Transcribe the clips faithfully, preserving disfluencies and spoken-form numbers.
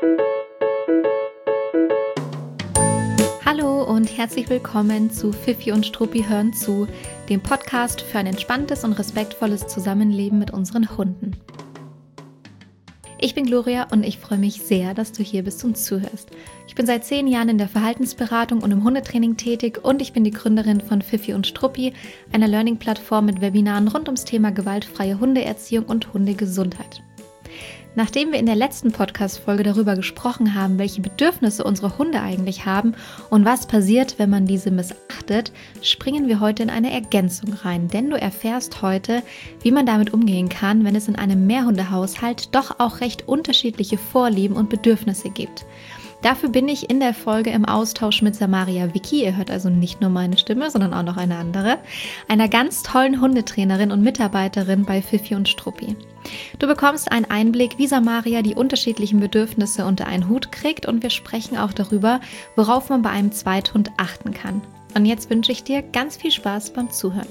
Hallo und herzlich willkommen zu Fifi und Struppi hören zu, dem Podcast für ein entspanntes und respektvolles Zusammenleben mit unseren Hunden. Ich bin Gloria und ich freue mich sehr, dass du hier bist und zuhörst. Ich bin seit zehn Jahren in der Verhaltensberatung und im Hundetraining tätig und ich bin die Gründerin von Fifi und Struppi, einer Learning-Plattform mit Webinaren rund ums Thema gewaltfreie Hundeerziehung und Hundegesundheit. Nachdem wir in der letzten Podcast-Folge darüber gesprochen haben, welche Bedürfnisse unsere Hunde eigentlich haben und was passiert, wenn man diese missachtet, springen wir heute in eine Ergänzung rein, denn du erfährst heute, wie man damit umgehen kann, wenn es in einem Mehrhundehaushalt doch auch recht unterschiedliche Vorlieben und Bedürfnisse gibt. Dafür bin ich in der Folge im Austausch mit Samaria Vicky, ihr hört also nicht nur meine Stimme, sondern auch noch eine andere, einer ganz tollen Hundetrainerin und Mitarbeiterin bei Fifi und Struppi. Du bekommst einen Einblick, wie Samaria die unterschiedlichen Bedürfnisse unter einen Hut kriegt und wir sprechen auch darüber, worauf man bei einem Zweithund achten kann. Und jetzt wünsche ich dir ganz viel Spaß beim Zuhören.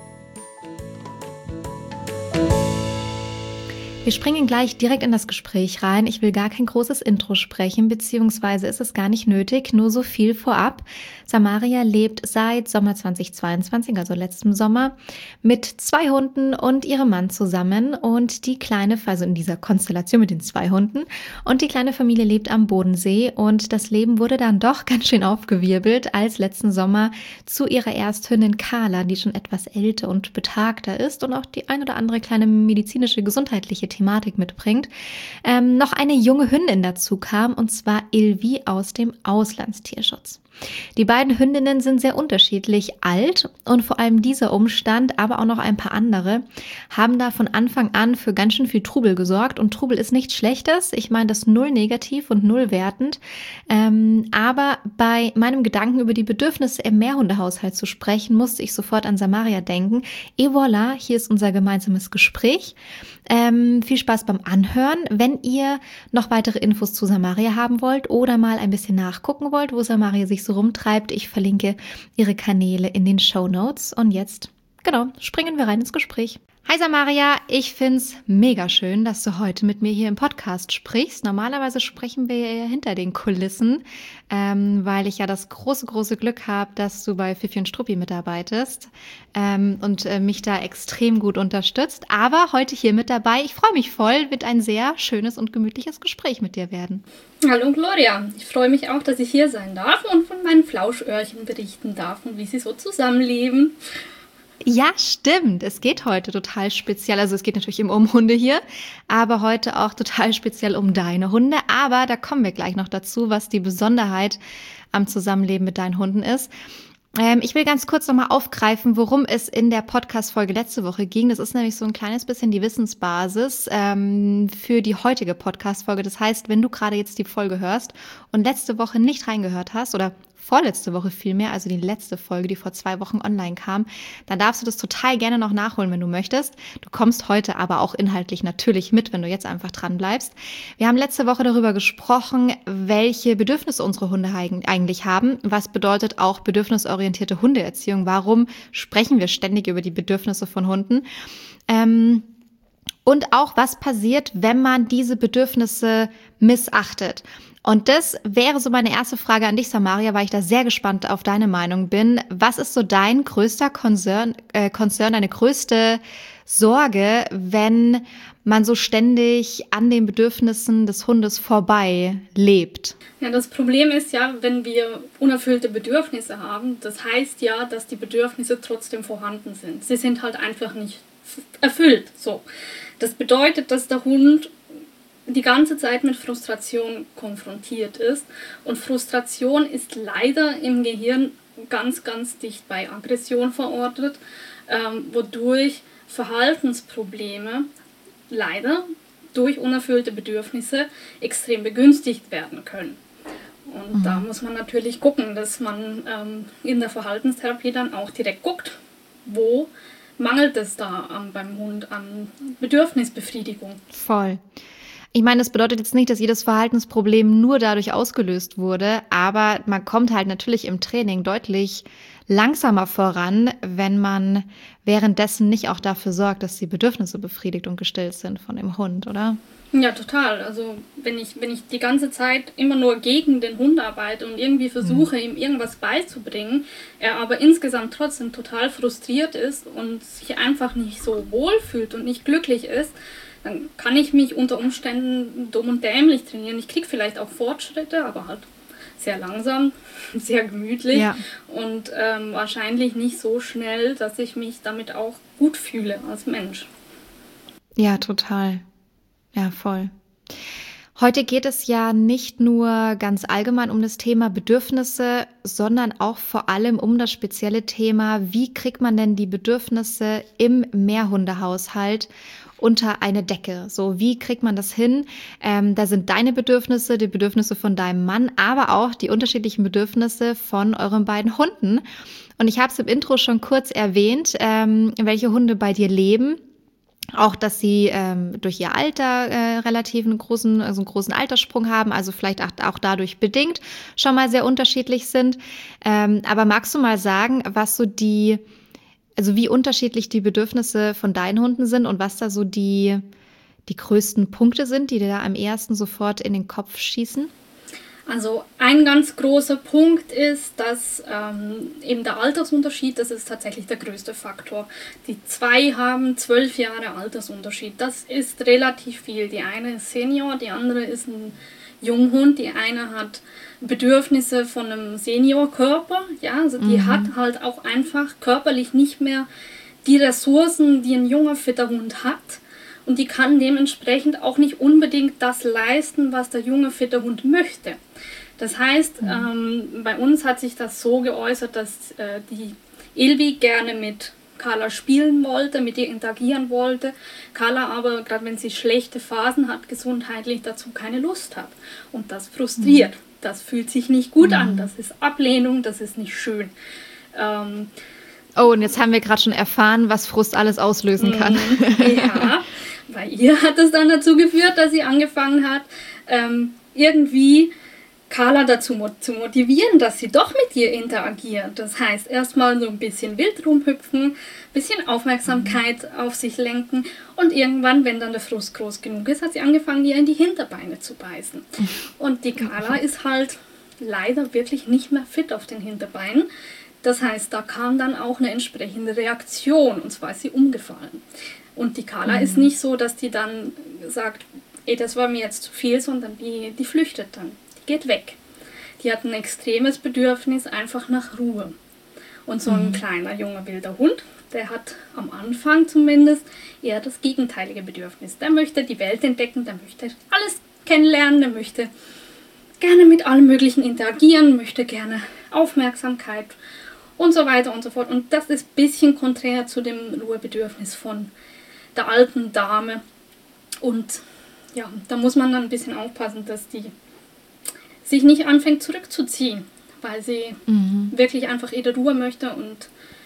Wir springen gleich direkt in das Gespräch rein. Ich will gar kein großes Intro sprechen, beziehungsweise ist es gar nicht nötig, nur so viel vorab. Samaria lebt seit Sommer zweitausendzweiundzwanzig, also letztem Sommer, mit zwei Hunden und ihrem Mann zusammen und die kleine, also in dieser Konstellation mit den zwei Hunden und die kleine Familie lebt am Bodensee und das Leben wurde dann doch ganz schön aufgewirbelt, als letzten Sommer zu ihrer Ersthündin Carla, die schon etwas älter und betagter ist und auch die ein oder andere kleine medizinische, gesundheitliche Thematik mitbringt, ähm, noch eine junge Hündin dazu kam, und zwar Ilvi aus dem Auslandstierschutz. Die beiden Hündinnen sind sehr unterschiedlich alt und vor allem dieser Umstand, aber auch noch ein paar andere, haben da von Anfang an für ganz schön viel Trubel gesorgt und Trubel ist nichts Schlechtes, ich meine das null negativ und null wertend, ähm, aber bei meinem Gedanken über die Bedürfnisse im Mehrhundehaushalt zu sprechen, musste ich sofort an Samaria denken. Et voilà, hier ist unser gemeinsames Gespräch. Ähm, viel Spaß beim Anhören. Wenn ihr noch weitere Infos zu Samaria haben wollt oder mal ein bisschen nachgucken wollt, wo Samaria sich so rumtreibt, ich verlinke ihre Kanäle in den Shownotes. Und jetzt, genau, springen wir rein ins Gespräch. Hi Samaria, ich find's mega schön, dass du heute mit mir hier im Podcast sprichst. Normalerweise sprechen wir ja hinter den Kulissen, ähm, weil ich ja das große, große Glück habe, dass du bei Fifi und Struppi mitarbeitest ähm, und äh, mich da extrem gut unterstützt. Aber heute hier mit dabei, ich freue mich voll, wird ein sehr schönes und gemütliches Gespräch mit dir werden. Hallo Gloria, ich freue mich auch, dass ich hier sein darf und von meinen Flauschöhrchen berichten darf und wie sie so zusammenleben. Ja, stimmt. Es geht heute total speziell. Also es geht natürlich immer um Hunde hier, aber heute auch total speziell um deine Hunde. Aber da kommen wir gleich noch dazu, was die Besonderheit am Zusammenleben mit deinen Hunden ist. Ähm, ich will ganz kurz nochmal aufgreifen, worum es in der Podcast-Folge letzte Woche ging. Das ist nämlich so ein kleines bisschen die Wissensbasis ähm, für die heutige Podcast-Folge. Das heißt, wenn du gerade jetzt die Folge hörst und letzte Woche nicht reingehört hast oder vorletzte Woche vielmehr, also die letzte Folge, die vor zwei Wochen online kam, dann darfst du das total gerne noch nachholen, wenn du möchtest. Du kommst heute aber auch inhaltlich natürlich mit, wenn du jetzt einfach dran bleibst. Wir haben letzte Woche darüber gesprochen, welche Bedürfnisse unsere Hunde eigentlich haben. Was bedeutet auch bedürfnisorientierte Hundeerziehung? Warum sprechen wir ständig über die Bedürfnisse von Hunden? Ähm, und auch, was passiert, wenn man diese Bedürfnisse missachtet? Und das wäre so meine erste Frage an dich, Samaria, weil ich da sehr gespannt auf deine Meinung bin. Was ist so dein größter Concern, äh, Concern, deine größte Sorge, wenn man so ständig an den Bedürfnissen des Hundes vorbei lebt? Ja, das Problem ist ja, wenn wir unerfüllte Bedürfnisse haben, das heißt ja, dass die Bedürfnisse trotzdem vorhanden sind. Sie sind halt einfach nicht erfüllt. So. Das bedeutet, dass der Hund die ganze Zeit mit Frustration konfrontiert ist. Und Frustration ist leider im Gehirn ganz, ganz dicht bei Aggression verortet, ähm, wodurch Verhaltensprobleme leider durch unerfüllte Bedürfnisse extrem begünstigt werden können. Und mhm. da muss man natürlich gucken, dass man ähm, in der Verhaltenstherapie dann auch direkt guckt, wo mangelt es da an, beim Hund an Bedürfnisbefriedigung. Voll. Ich meine, das bedeutet jetzt nicht, dass jedes Verhaltensproblem nur dadurch ausgelöst wurde, aber man kommt halt natürlich im Training deutlich langsamer voran, wenn man währenddessen nicht auch dafür sorgt, dass die Bedürfnisse befriedigt und gestillt sind von dem Hund, oder? Ja, total. Also wenn ich, wenn ich die ganze Zeit immer nur gegen den Hund arbeite und irgendwie versuche, mhm. ihm irgendwas beizubringen, er aber insgesamt trotzdem total frustriert ist und sich einfach nicht so wohl fühlt und nicht glücklich ist, dann kann ich mich unter Umständen dumm und dämlich trainieren. Ich kriege vielleicht auch Fortschritte, aber halt sehr langsam, sehr gemütlich ja. und ähm, wahrscheinlich nicht so schnell, dass ich mich damit auch gut fühle als Mensch. Ja, total. Ja, voll. Heute geht es ja nicht nur ganz allgemein um das Thema Bedürfnisse, sondern auch vor allem um das spezielle Thema, wie kriegt man denn die Bedürfnisse im Mehrhundehaushalt unter eine Decke? So, wie kriegt man das hin? Ähm, da sind deine Bedürfnisse, die Bedürfnisse von deinem Mann, aber auch die unterschiedlichen Bedürfnisse von euren beiden Hunden. Und ich habe es im Intro schon kurz erwähnt, ähm, welche Hunde bei dir leben. Auch, dass sie ähm, durch ihr Alter äh, relativ einen großen, also einen großen Alterssprung haben, also vielleicht auch, auch dadurch bedingt schon mal sehr unterschiedlich sind. Ähm, aber magst du mal sagen, was so die, also wie unterschiedlich die Bedürfnisse von deinen Hunden sind und was da so die, die größten Punkte sind, die dir da am ehesten sofort in den Kopf schießen? Also ein ganz großer Punkt ist, dass ähm, eben der Altersunterschied, das ist tatsächlich der größte Faktor. Die zwei haben zwölf Jahre Altersunterschied. Das ist relativ viel. Die eine ist Senior, die andere ist ein Junghund. Die eine hat Bedürfnisse von einem Seniorkörper. Ja, also die mhm. hat halt auch einfach körperlich nicht mehr die Ressourcen, die ein junger, fitter Hund hat. Und die kann dementsprechend auch nicht unbedingt das leisten, was der junge, fitte Hund möchte. Das heißt, mhm. ähm, bei uns hat sich das so geäußert, dass äh, die Ilvi gerne mit Carla spielen wollte, mit ihr interagieren wollte. Carla aber, gerade wenn sie schlechte Phasen hat, gesundheitlich dazu keine Lust hat. Und das frustriert. Mhm. Das fühlt sich nicht gut mhm. an. Das ist Ablehnung, das ist nicht schön. Ähm, oh, und jetzt haben wir gerade schon erfahren, was Frust alles auslösen kann. Ja, bei ihr hat es dann dazu geführt, dass sie angefangen hat, ähm, irgendwie Carla dazu mo- zu motivieren, dass sie doch mit ihr interagiert. Das heißt, erstmal so ein bisschen wild rumhüpfen, ein bisschen Aufmerksamkeit mhm. auf sich lenken und irgendwann, wenn dann der Frust groß genug ist, hat sie angefangen, ihr in die Hinterbeine zu beißen. Und die Carla ist halt leider wirklich nicht mehr fit auf den Hinterbeinen. Das heißt, da kam dann auch eine entsprechende Reaktion, und zwar ist sie umgefallen. Und die Carla mhm. ist nicht so, dass die dann sagt, ey, das war mir jetzt zu viel, sondern die, die flüchtet dann, die geht weg. Die hat ein extremes Bedürfnis einfach nach Ruhe. Und so ein mhm. kleiner, junger, wilder Hund, der hat am Anfang zumindest eher das gegenteilige Bedürfnis. Der möchte die Welt entdecken, der möchte alles kennenlernen, der möchte gerne mit allem Möglichen interagieren, möchte gerne Aufmerksamkeit und so weiter und so fort. Und das ist ein bisschen konträr zu dem Ruhebedürfnis von der alten Dame. Und ja, da muss man dann ein bisschen aufpassen, dass die sich nicht anfängt zurückzuziehen, weil sie mhm. wirklich einfach ihre Ruhe möchte und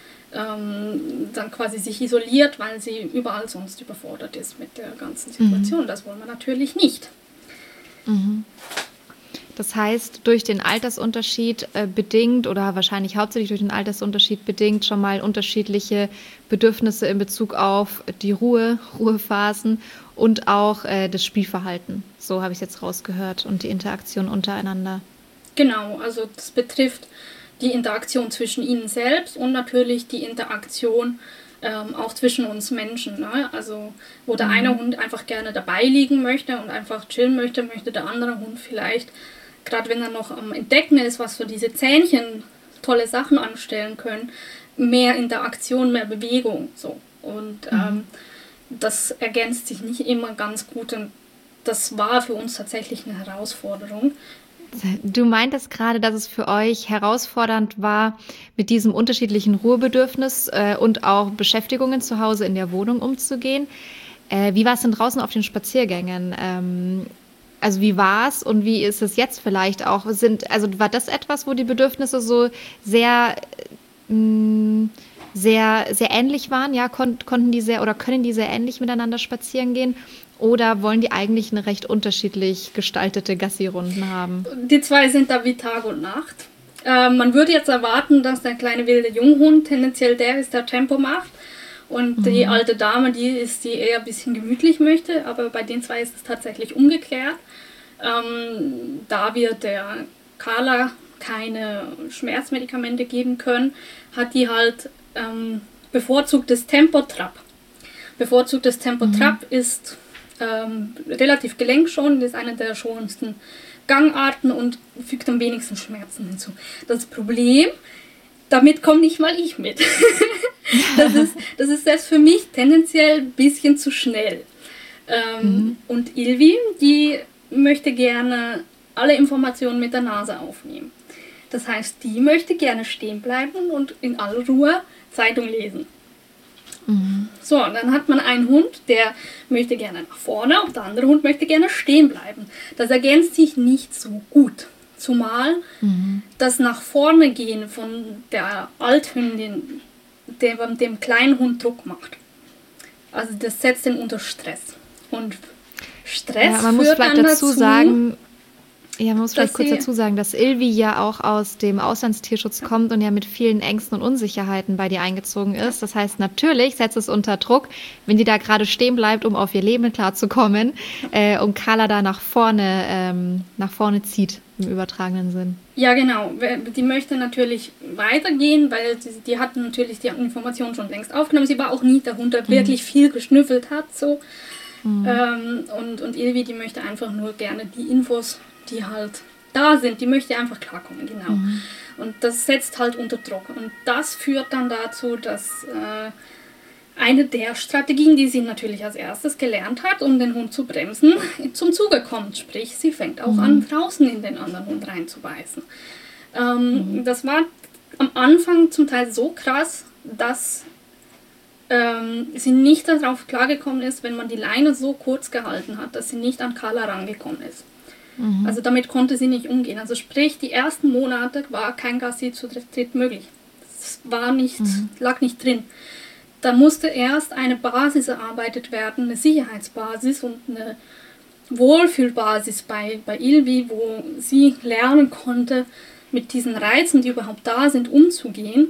ähm, dann quasi sich isoliert, weil sie überall sonst überfordert ist mit der ganzen Situation. Mhm. Das wollen wir natürlich nicht. Mhm. Das heißt, durch den Altersunterschied äh, bedingt oder wahrscheinlich hauptsächlich durch den Altersunterschied bedingt schon mal unterschiedliche Bedürfnisse in Bezug auf die Ruhe, Ruhephasen und auch äh, das Spielverhalten. So habe ich es jetzt rausgehört und die Interaktion untereinander. Genau, also das betrifft die Interaktion zwischen ihnen selbst und natürlich die Interaktion ähm, auch zwischen uns Menschen. Ne? Also wo der mhm. eine Hund einfach gerne dabei liegen möchte und einfach chillen möchte, möchte der andere Hund vielleicht, gerade wenn er noch am Entdecken ist, was für diese Zähnchen tolle Sachen anstellen können, mehr Interaktion, mehr Bewegung. So. Und mhm. ähm, das ergänzt sich nicht immer ganz gut und das war für uns tatsächlich eine Herausforderung. Du meintest gerade, dass es für euch herausfordernd war, mit diesem unterschiedlichen Ruhebedürfnis äh, und auch Beschäftigungen zu Hause in der Wohnung umzugehen. Äh, wie war es denn draußen auf den Spaziergängen? Ähm, Also wie war es und wie ist es jetzt vielleicht auch? Sind, also war das etwas, wo die Bedürfnisse so sehr mh, sehr, sehr ähnlich waren? Ja, kon- konnten die sehr oder können die sehr ähnlich miteinander spazieren gehen? Oder wollen die eigentlich eine recht unterschiedlich gestaltete Gassi-Runden haben? Die zwei sind da wie Tag und Nacht. Äh, man würde jetzt erwarten, dass der kleine wilde Junghund tendenziell der ist, der Tempo macht. Und mhm. die alte Dame, die ist, die eher ein bisschen gemütlich möchte. Aber bei den zwei ist es tatsächlich umgekehrt. Ähm, da wir der Carla keine Schmerzmedikamente geben können, hat die halt ähm, bevorzugtes Tempo-Trab. Bevorzugtes Tempo-Trab mhm. ist ähm, relativ gelenkschonend, ist eine der schonendsten Gangarten und fügt am wenigsten Schmerzen hinzu. Das Problem, damit komme nicht mal ich mit. das, ist, das ist selbst für mich tendenziell ein bisschen zu schnell. Ähm, mhm. Und Ilvi, die möchte gerne alle Informationen mit der Nase aufnehmen. Das heißt, die möchte gerne stehen bleiben und in aller Ruhe Zeitung lesen. Mhm. So, und dann hat man einen Hund, der möchte gerne nach vorne und der andere Hund möchte gerne stehen bleiben. Das ergänzt sich nicht so gut. Zumal mhm. das nach vorne gehen von der Althündin dem, dem kleinen Hund Druck macht. Also das setzt ihn unter Stress. Und Stress ja, man führt muss vielleicht dann dazu dazu, sagen, ja, man muss vielleicht kurz sie, dazu sagen, dass Ilvi ja auch aus dem Auslandstierschutz kommt und ja mit vielen Ängsten und Unsicherheiten bei dir eingezogen ist. Das heißt, natürlich setzt es unter Druck, wenn die da gerade stehen bleibt, um auf ihr Leben klarzukommen, äh, und Carla da nach vorne, ähm, nach vorne zieht, im übertragenen Sinn. Ja, genau. Die möchte natürlich weitergehen, weil die, die hat natürlich die Informationen schon längst aufgenommen. Sie war auch nie der Hund, der mhm. wirklich viel geschnüffelt hat. So. Mhm. Ähm, und, und Ilvi, die möchte einfach nur gerne die Infos, die halt da sind, die möchte einfach klarkommen, genau. Mhm. Und das setzt halt unter Druck. Und das führt dann dazu, dass äh, eine der Strategien, die sie natürlich als erstes gelernt hat, um den Hund zu bremsen, zum Zuge kommt. Sprich, sie fängt auch mhm. an, draußen in den anderen Hund reinzubeißen. Ähm, mhm. Das war am Anfang zum Teil so krass, dass ähm, sie nicht darauf klargekommen ist, wenn man die Leine so kurz gehalten hat, dass sie nicht an Carla rangekommen ist. Mhm. Also damit konnte sie nicht umgehen. Also sprich, die ersten Monate war kein Gassi zu dritt möglich. Das war nicht, mhm. lag nicht drin. Da musste erst eine Basis erarbeitet werden, eine Sicherheitsbasis und eine Wohlfühlbasis bei, bei Ilvi, wo sie lernen konnte, mit diesen Reizen, die überhaupt da sind, umzugehen.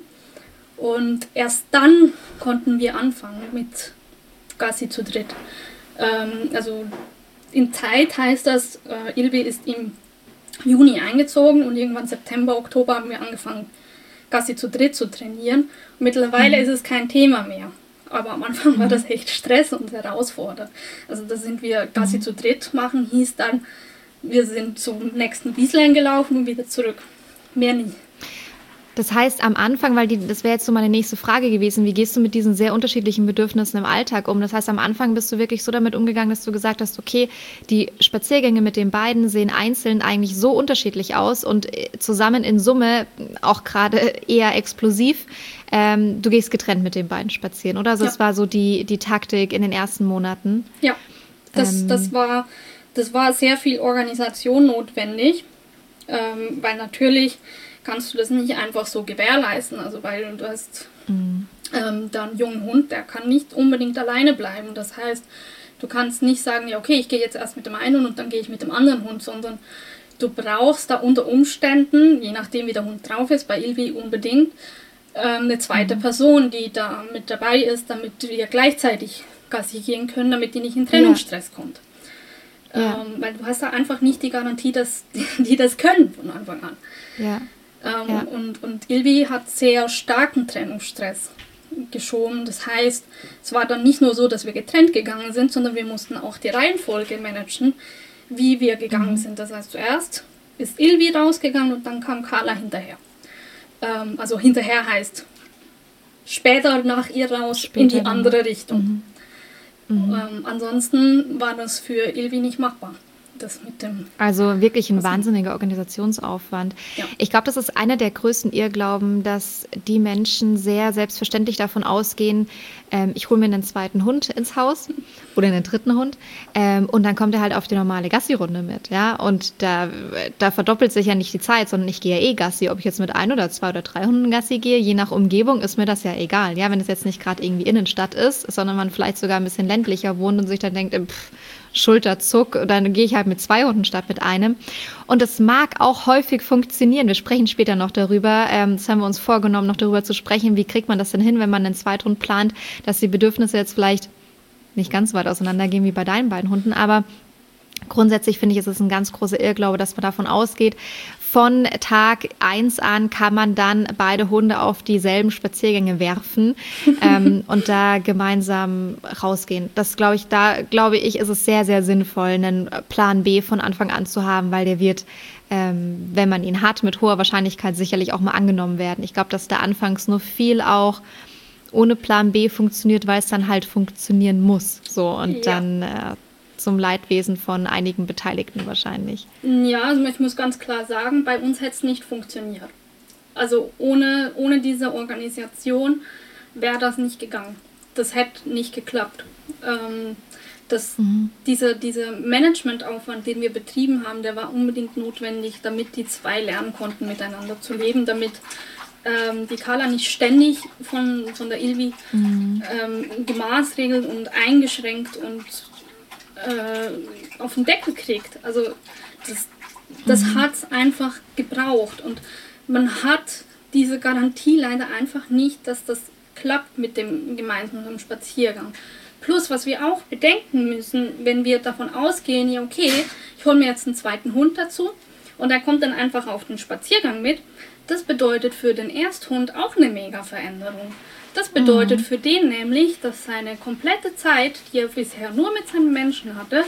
Und erst dann konnten wir anfangen mit Gassi zu dritt. Ähm, also in Zeit heißt das, äh, Ilvi ist im Juni eingezogen und irgendwann September, Oktober haben wir angefangen, Gassi zu dritt zu trainieren. Und mittlerweile mhm. ist es kein Thema mehr. Aber am Anfang mhm. war das echt Stress und herausfordernd. Also da sind wir Gassi mhm. zu dritt machen, hieß dann, wir sind zum nächsten Wieslein gelaufen und wieder zurück. Mehr nicht. Das heißt, am Anfang, weil die, das wäre jetzt so meine nächste Frage gewesen, wie gehst du mit diesen sehr unterschiedlichen Bedürfnissen im Alltag um? Das heißt, am Anfang bist du wirklich so damit umgegangen, dass du gesagt hast, okay, die Spaziergänge mit den beiden sehen einzeln eigentlich so unterschiedlich aus und zusammen in Summe auch gerade eher explosiv. Ähm, du gehst getrennt mit den beiden spazieren, oder? Also ja. Das war so die, die Taktik in den ersten Monaten. Ja, das, ähm, das, war, das war sehr viel Organisation notwendig, ähm, weil natürlich kannst du das nicht einfach so gewährleisten, also weil du hast mhm. ähm, da einen jungen Hund, der kann nicht unbedingt alleine bleiben. Das heißt, du kannst nicht sagen, ja okay, ich gehe jetzt erst mit dem einen und dann gehe ich mit dem anderen Hund, sondern du brauchst da unter Umständen, je nachdem wie der Hund drauf ist, bei Ilvi unbedingt, ähm, eine zweite mhm. Person, die da mit dabei ist, damit wir gleichzeitig Gassi gehen können, damit die nicht in Trennungsstress ja. kommt. Ja. Ähm, weil du hast da einfach nicht die Garantie, dass die das können von Anfang an. Ja. Ähm, ja. und, und Ilvi hat sehr starken Trennungsstress geschoben. Das heißt, es war dann nicht nur so, dass wir getrennt gegangen sind, sondern wir mussten auch die Reihenfolge managen, wie wir gegangen mhm. sind. Das heißt, zuerst ist Ilvi rausgegangen und dann kam Carla hinterher. Ähm, also hinterher heißt später nach ihr raus später in die andere dann. Richtung. Mhm. Mhm. Ähm, ansonsten war das für Ilvi nicht machbar. das mit dem... Also wirklich ein wahnsinniger Organisationsaufwand. Ja. Ich glaube, das ist einer der größten Irrglauben, dass die Menschen sehr selbstverständlich davon ausgehen, ähm, ich hole mir einen zweiten Hund ins Haus oder einen dritten Hund ähm, und dann kommt er halt auf die normale Gassi-Runde mit. Ja? Und da, da verdoppelt sich ja nicht die Zeit, sondern ich gehe ja eh Gassi. Ob ich jetzt mit ein oder zwei oder drei Hunden Gassi gehe, je nach Umgebung ist mir das ja egal. Ja? Wenn es jetzt nicht gerade irgendwie Innenstadt ist, sondern man vielleicht sogar ein bisschen ländlicher wohnt und sich dann denkt, pff, Schulterzuck, dann gehe ich halt mit zwei Hunden statt mit einem. Und es mag auch häufig funktionieren. Wir sprechen später noch darüber. Ähm, das haben wir uns vorgenommen, noch darüber zu sprechen. Wie kriegt man das denn hin, wenn man einen Zweithund plant, dass die Bedürfnisse jetzt vielleicht nicht ganz weit auseinandergehen wie bei deinen beiden Hunden. Aber grundsätzlich finde ich, ist es ein ganz großer Irrglaube, dass man davon ausgeht, von Tag eins an kann man dann beide Hunde auf dieselben Spaziergänge werfen ähm, und da gemeinsam rausgehen. Das glaube ich, da glaube ich, ist es sehr, sehr sinnvoll, einen Plan B von Anfang an zu haben, weil der wird, ähm, wenn man ihn hat, mit hoher Wahrscheinlichkeit sicherlich auch mal angenommen werden. Ich glaube, dass da anfangs nur viel auch ohne Plan B funktioniert, weil es dann halt funktionieren muss. So und ja. dann äh, zum Leidwesen von einigen Beteiligten wahrscheinlich. Ja, also ich muss ganz klar sagen, bei uns hätte es nicht funktioniert. Also ohne, ohne diese Organisation wäre das nicht gegangen. Das hätte nicht geklappt. Ähm, das, mhm. dieser, dieser Managementaufwand, den wir betrieben haben, der war unbedingt notwendig, damit die zwei lernen konnten, miteinander zu leben, damit ähm, die Carla nicht ständig von, von der Ilvi mhm. ähm, gemaßregelt und eingeschränkt und äh, auf den Deckel kriegt. Also das, das mhm. hat es einfach gebraucht und man hat diese Garantie leider einfach nicht, dass das klappt mit dem gemeinsamen Spaziergang. Plus, was wir auch bedenken müssen, wenn wir davon ausgehen, ja okay, ich hole mir jetzt einen zweiten Hund dazu und der kommt dann einfach auf den Spaziergang mit, das bedeutet für den Ersthund auch eine Mega-Veränderung. Das bedeutet mhm. für den nämlich, dass seine komplette Zeit, die er bisher nur mit seinem Menschen hatte,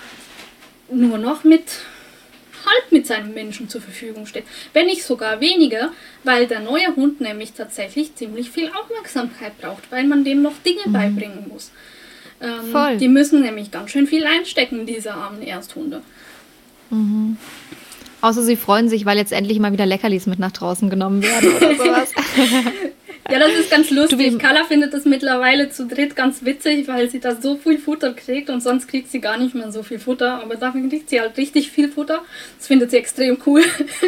nur noch mit halb mit seinem Menschen zur Verfügung steht. Wenn nicht sogar weniger, weil der neue Hund nämlich tatsächlich ziemlich viel Aufmerksamkeit braucht, weil man dem noch Dinge mhm. beibringen muss. Ähm, Voll. Die müssen nämlich ganz schön viel einstecken, diese armen Ersthunde. Mhm. Außer sie freuen sich, weil jetzt endlich mal wieder Leckerlis mit nach draußen genommen werden oder sowas. Ja, das ist ganz lustig. Carla findet das mittlerweile zu dritt ganz witzig, weil sie da so viel Futter kriegt und sonst kriegt sie gar nicht mehr so viel Futter. Aber dafür kriegt sie halt richtig viel Futter. Das findet sie extrem cool.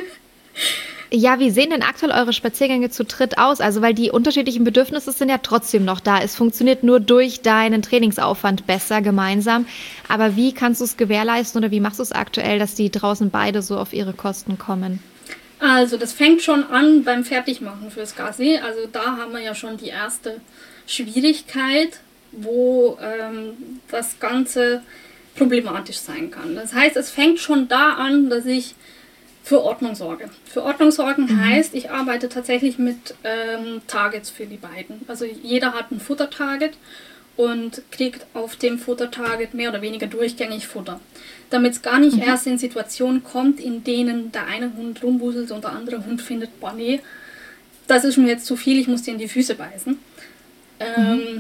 Ja, wie sehen denn aktuell eure Spaziergänge zu dritt aus? Also, weil die unterschiedlichen Bedürfnisse sind ja trotzdem noch da. Es funktioniert nur durch deinen Trainingsaufwand besser gemeinsam. Aber wie kannst du es gewährleisten oder wie machst du es aktuell, dass die draußen beide so auf ihre Kosten kommen? Also das fängt schon an beim Fertigmachen fürs Gassi. Also da haben wir ja schon die erste Schwierigkeit, wo ähm, das Ganze problematisch sein kann. Das heißt, es fängt schon da an, dass ich für Ordnung sorge. Für Ordnung sorgen mhm. heißt, ich arbeite tatsächlich mit ähm, Targets für die beiden. Also jeder hat ein Futtertarget und kriegt auf dem Futtertarget mehr oder weniger durchgängig Futter. Damit es gar nicht mhm. erst in Situationen kommt, in denen der eine Hund rumwuselt und der andere Hund findet, boah nee, das ist mir jetzt zu viel, ich muss dir in die Füße beißen. Ähm, mhm.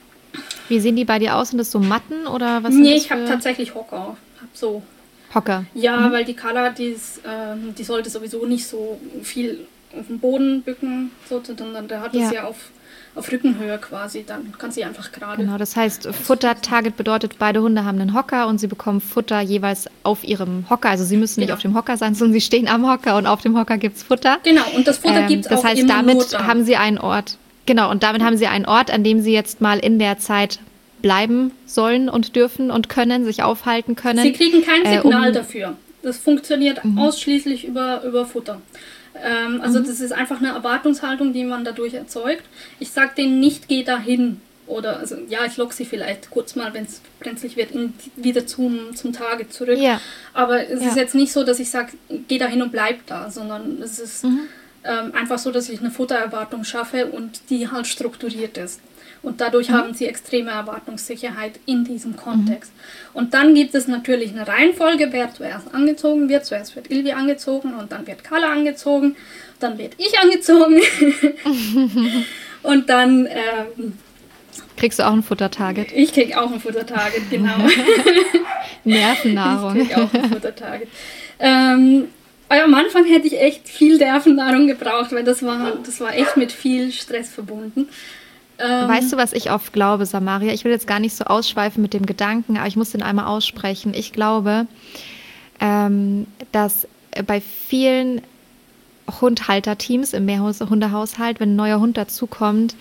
Wie sehen die bei dir aus? Sind das so Matten oder was? Nee, ich habe tatsächlich Hocker. Hab so Hocker? Ja, mhm. weil die Carla, die, ist, ähm, die sollte sowieso nicht so viel auf dem Boden bücken, so, sondern der hat es ja, ja auf auf Rückenhöhe quasi, dann kann sie einfach gerade... Genau, das heißt, Futter-Target bedeutet, beide Hunde haben einen Hocker und sie bekommen Futter jeweils auf ihrem Hocker. Also sie müssen nicht genau. auf dem Hocker sein, sondern sie stehen am Hocker und auf dem Hocker gibt es Futter. Genau, und das Futter ähm, gibt es auch heißt, immer damit nur da. haben sie einen Ort. Genau, und damit haben sie einen Ort, an dem sie jetzt mal in der Zeit bleiben sollen und dürfen und können, sich aufhalten können. Sie kriegen kein Signal äh, um, dafür. Das funktioniert mhm. ausschließlich über, über Futter. Ähm, also mhm. das ist einfach eine Erwartungshaltung, die man dadurch erzeugt. Ich sage denen nicht, geh dahin. Oder, also ja, ich locke sie vielleicht kurz mal, wenn es brenzlig wird, in, wieder zum, zum Target zurück. Ja. Aber es ja. ist jetzt nicht so, dass ich sage, geh dahin und bleib da, sondern es ist mhm. ähm, einfach so, dass ich eine Futtererwartung schaffe und die halt strukturiert ist. Und dadurch mhm. haben sie extreme Erwartungssicherheit in diesem Kontext. Mhm. Und dann gibt es natürlich eine Reihenfolge, wer zuerst angezogen wird. Zuerst wird Ilvi angezogen und dann wird Carla angezogen. Dann wird ich angezogen. Und dann ähm, Kriegst du auch ein Futtertarget? Ich krieg auch ein Futtertarget, genau. Nervennahrung. Ich krieg auch ein Futtertarget. Ähm, am Anfang hätte ich echt viel Nervennahrung gebraucht, weil das war, das war echt mit viel Stress verbunden. Ähm, weißt du, was ich oft glaube, Samaria? Ich will jetzt gar nicht so ausschweifen mit dem Gedanken, aber ich muss den einmal aussprechen. Ich glaube, ähm, dass bei vielen Hundhalterteams im Mehrhundehaushalt, wenn ein neuer Hund dazukommt,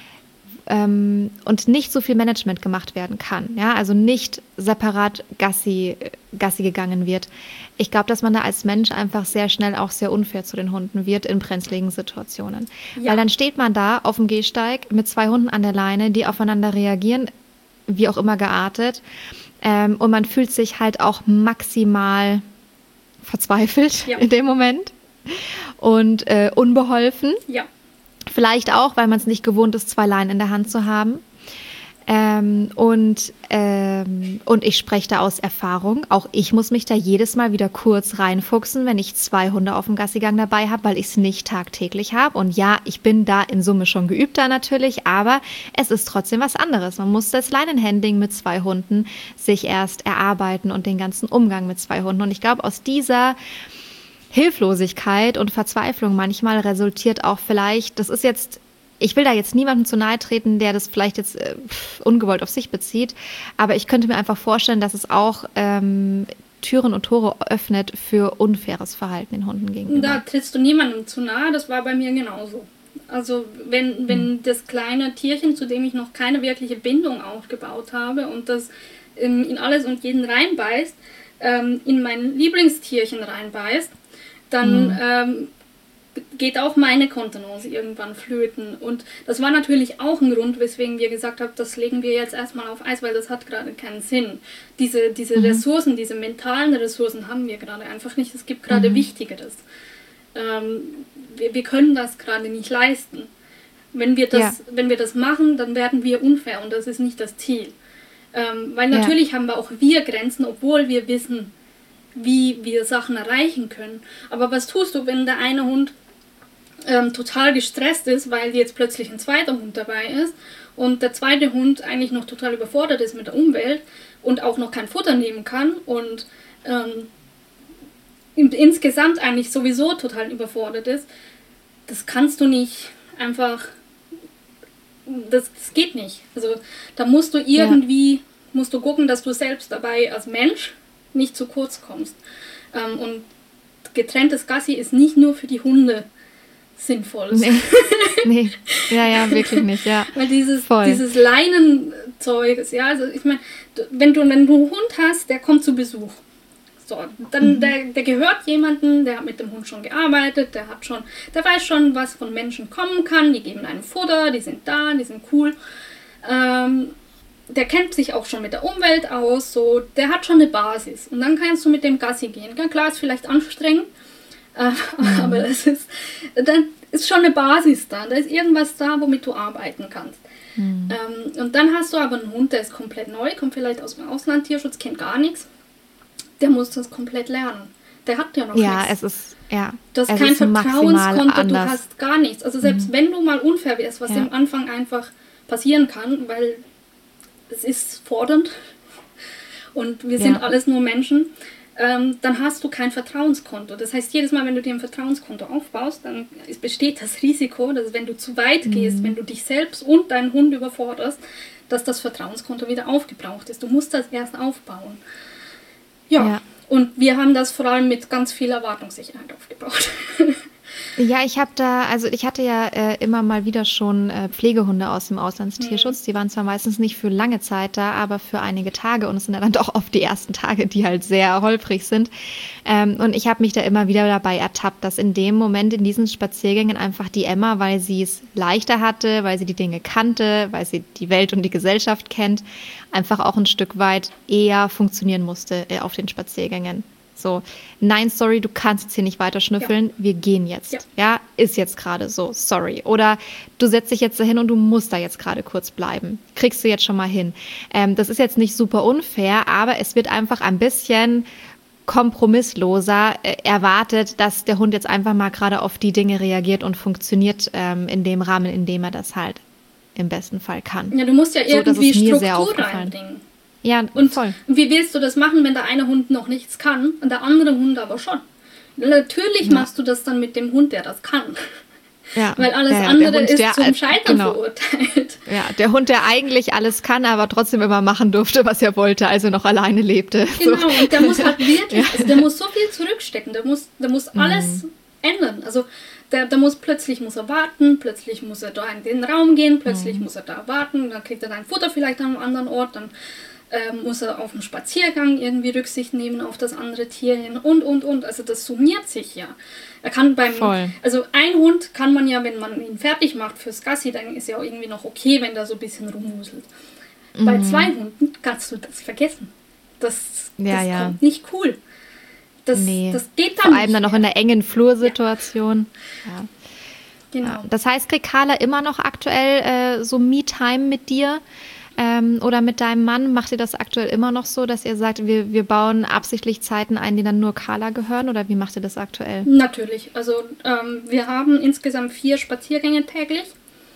ähm, und nicht so viel Management gemacht werden kann, ja, also nicht separat Gassi, Gassi gegangen wird. Ich glaube, dass man da als Mensch einfach sehr schnell auch sehr unfair zu den Hunden wird in brenzligen Situationen. Ja. Weil dann steht man da auf dem Gehsteig mit zwei Hunden an der Leine, die aufeinander reagieren, wie auch immer geartet, ähm, und man fühlt sich halt auch maximal verzweifelt ja. in dem Moment und äh, unbeholfen. Ja. Vielleicht auch, weil man es nicht gewohnt ist, zwei Leinen in der Hand zu haben. Ähm, und, ähm, und ich spreche da aus Erfahrung. Auch ich muss mich da jedes Mal wieder kurz reinfuchsen, wenn ich zwei Hunde auf dem Gassigang dabei habe, weil ich es nicht tagtäglich habe. Und ja, ich bin da in Summe schon geübter natürlich, aber es ist trotzdem was anderes. Man muss das Leinenhandling mit zwei Hunden sich erst erarbeiten und den ganzen Umgang mit zwei Hunden. Und ich glaube, aus dieser Hilflosigkeit und Verzweiflung manchmal resultiert auch vielleicht, das ist jetzt, ich will da jetzt niemandem zu nahe treten, der das vielleicht jetzt äh, ungewollt auf sich bezieht, aber ich könnte mir einfach vorstellen, dass es auch ähm, Türen und Tore öffnet für unfaires Verhalten den Hunden gegenüber. Da trittst du niemandem zu nahe, das war bei mir genauso. Also wenn, wenn hm. das kleine Tierchen, zu dem ich noch keine wirkliche Bindung aufgebaut habe und das in, in alles und jeden reinbeißt, ähm, in mein Lieblingstierchen reinbeißt, dann mhm. ähm, geht auch meine Kontenance irgendwann flöten. Und das war natürlich auch ein Grund, weswegen wir gesagt haben, das legen wir jetzt erstmal auf Eis, weil das hat gerade keinen Sinn. Diese, diese mhm. Ressourcen, diese mentalen Ressourcen haben wir gerade einfach nicht. Es gibt gerade mhm. Wichtigeres. Ähm, wir, wir können das gerade nicht leisten. Wenn wir das, ja. wenn wir das machen, dann werden wir unfair und das ist nicht das Ziel. Ähm, weil natürlich ja. haben wir auch wir Grenzen, obwohl wir wissen, wie wir Sachen erreichen können. Aber was tust du, wenn der eine Hund ähm, total gestresst ist, weil jetzt plötzlich ein zweiter Hund dabei ist und der zweite Hund eigentlich noch total überfordert ist mit der Umwelt und auch noch kein Futter nehmen kann und ähm, insgesamt eigentlich sowieso total überfordert ist, das kannst du nicht einfach, das, das geht nicht. Also da musst du irgendwie, ja. musst du gucken, dass du selbst dabei als Mensch nicht zu kurz kommst. Ähm, und getrenntes Gassi ist nicht nur für die Hunde sinnvoll. Nee, nee. ja, ja, wirklich nicht, ja. Weil dieses, dieses Leinenzeug, ja, also ich meine, wenn du einen Hund hast, der kommt zu Besuch. So, dann, mhm. der, der gehört jemandem, der hat mit dem Hund schon gearbeitet, der hat schon, der weiß schon, was von Menschen kommen kann, die geben einem Futter, die sind da, die sind cool. Ähm, der kennt sich auch schon mit der Umwelt aus, so, der hat schon eine Basis. Und dann kannst du mit dem Gassi gehen. Ja, klar, ist vielleicht anstrengend, äh, mhm. aber es ist, dann ist schon eine Basis da. Da ist irgendwas da, womit du arbeiten kannst. Mhm. Ähm, und dann hast du aber einen Hund, der ist komplett neu, kommt vielleicht aus dem Ausland, Tierschutz, kennt gar nichts. Der muss das komplett lernen. Der hat ja noch ja, nichts. Es ist, ja, du hast es kein ist Vertrauenskonto, anders. Du hast gar nichts. Also selbst mhm. wenn du mal unfair wärst, was ja. am Anfang einfach passieren kann, weil es ist fordernd und wir sind ja. alles nur Menschen, ähm, dann hast du kein Vertrauenskonto. Das heißt, jedes Mal, wenn du dir ein Vertrauenskonto aufbaust, dann besteht das Risiko, dass wenn du zu weit gehst, mhm. wenn du dich selbst und deinen Hund überforderst, dass das Vertrauenskonto wieder aufgebraucht ist. Du musst das erst aufbauen. Ja, ja. Und wir haben das vor allem mit ganz viel Erwartungssicherheit aufgebaut. Ja, ich habe da, also ich hatte ja äh, immer mal wieder schon äh, Pflegehunde aus dem Auslandstierschutz. Mhm. Die waren zwar meistens nicht für lange Zeit da, aber für einige Tage. Und es sind ja dann doch oft die ersten Tage, die halt sehr holprig sind. Ähm, und ich habe mich da immer wieder dabei ertappt, dass in dem Moment in diesen Spaziergängen einfach die Emma, weil sie es leichter hatte, weil sie die Dinge kannte, weil sie die Welt und die Gesellschaft kennt, einfach auch ein Stück weit eher funktionieren musste äh, auf den Spaziergängen. So, nein, sorry, du kannst jetzt hier nicht weiter schnüffeln, ja. wir gehen jetzt. Ja, ja ist jetzt gerade so, sorry. Oder du setzt dich jetzt dahin und du musst da jetzt gerade kurz bleiben. Kriegst du jetzt schon mal hin. Ähm, das ist jetzt nicht super unfair, aber es wird einfach ein bisschen kompromissloser äh, erwartet, dass der Hund jetzt einfach mal gerade auf die Dinge reagiert und funktioniert ähm, in dem Rahmen, in dem er das halt im besten Fall kann. Ja, du musst ja irgendwie so, Struktur reinbringen. Ja, und voll. Wie willst du das machen, wenn der eine Hund noch nichts kann und der andere Hund aber schon? Natürlich ja. machst du das dann mit dem Hund, der das kann. Ja. Weil alles ja, ja. andere Hund, ist der, zum Scheitern genau. verurteilt. Ja, der Hund, der eigentlich alles kann, aber trotzdem immer machen durfte, was er wollte, also noch alleine lebte. Genau, so. und der muss halt wirklich, ja. also der muss so viel zurückstecken, der muss, der muss alles mhm. ändern. Also der, der muss plötzlich muss er warten, plötzlich muss er da in den Raum gehen, plötzlich mhm. muss er da warten, dann kriegt er dann Futter vielleicht an einem anderen Ort, dann ähm, muss er auf dem Spaziergang irgendwie Rücksicht nehmen auf das andere Tier hin und, und, und. Also das summiert sich ja. Er kann beim, Voll. Also ein Hund kann man ja, wenn man ihn fertig macht fürs Gassi, dann ist ja auch irgendwie noch okay, wenn der so ein bisschen rumwuselt. Mhm. Bei zwei Hunden kannst du das vergessen. Das, ja, das ja. kommt nicht cool. Das, nee. das geht dann Vor allem nicht dann noch mehr. in der engen Flursituation. Ja. Ja. Genau. Ja. Das heißt, kriegt Carla immer noch aktuell äh, so Me-Time mit dir ähm, oder mit deinem Mann? Macht ihr das aktuell immer noch so, dass ihr sagt, wir, wir bauen absichtlich Zeiten ein, die dann nur Carla gehören? Oder wie macht ihr das aktuell? Natürlich. Also ähm, wir haben insgesamt vier Spaziergänge täglich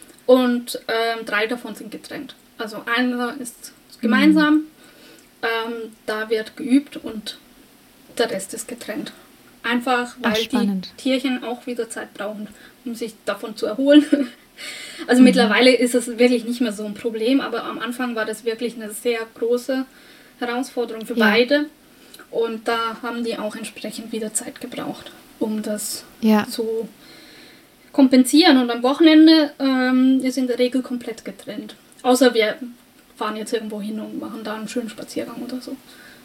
und ähm, drei davon sind getrennt. Also einer ist gemeinsam, mhm. ähm, da wird geübt und der Rest ist getrennt. Einfach, weil Ach, die Tierchen auch wieder Zeit brauchen, um sich davon zu erholen. Also mhm. mittlerweile ist es wirklich nicht mehr so ein Problem, aber am Anfang war das wirklich eine sehr große Herausforderung für ja. beide. Und da haben die auch entsprechend wieder Zeit gebraucht, um das ja. zu kompensieren. Und am Wochenende ähm, ist in der Regel komplett getrennt. Außer wir fahren jetzt irgendwo hin und machen da einen schönen Spaziergang oder so.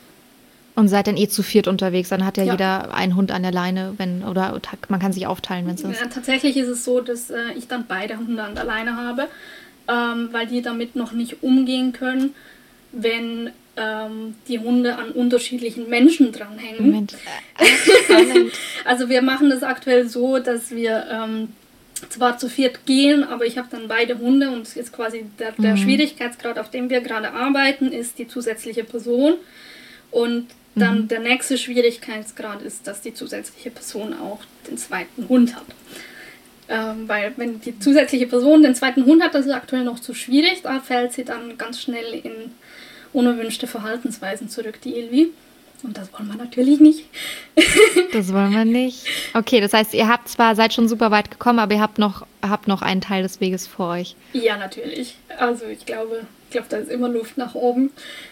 Und seid dann eh zu viert unterwegs, dann hat ja, ja. jeder einen Hund an der Leine, wenn oder man kann sich aufteilen, wenn es ist. Ja, tatsächlich ist es so, dass äh, ich dann beide Hunde an der Leine habe, ähm, weil die damit noch nicht umgehen können, wenn ähm, die Hunde an unterschiedlichen Menschen dranhängen. Moment. Also wir machen das aktuell so, dass wir ähm, zwar zu viert gehen, aber ich habe dann beide Hunde und jetzt quasi der, der mhm. Schwierigkeitsgrad, auf dem wir gerade arbeiten, ist die zusätzliche Person. Und dann mhm. der nächste Schwierigkeitsgrad ist, dass die zusätzliche Person auch den zweiten Hund hat. Ähm, weil wenn die zusätzliche Person den zweiten Hund hat, das ist aktuell noch zu schwierig, da fällt sie dann ganz schnell in unerwünschte Verhaltensweisen zurück, die Ilvi. Und das wollen wir natürlich nicht. Das wollen wir nicht. Okay, das heißt, ihr habt zwar, seid schon super weit gekommen, aber ihr habt noch, habt noch einen Teil des Weges vor euch. Ja, natürlich. Also ich glaube, ich glaube, da ist immer Luft nach oben.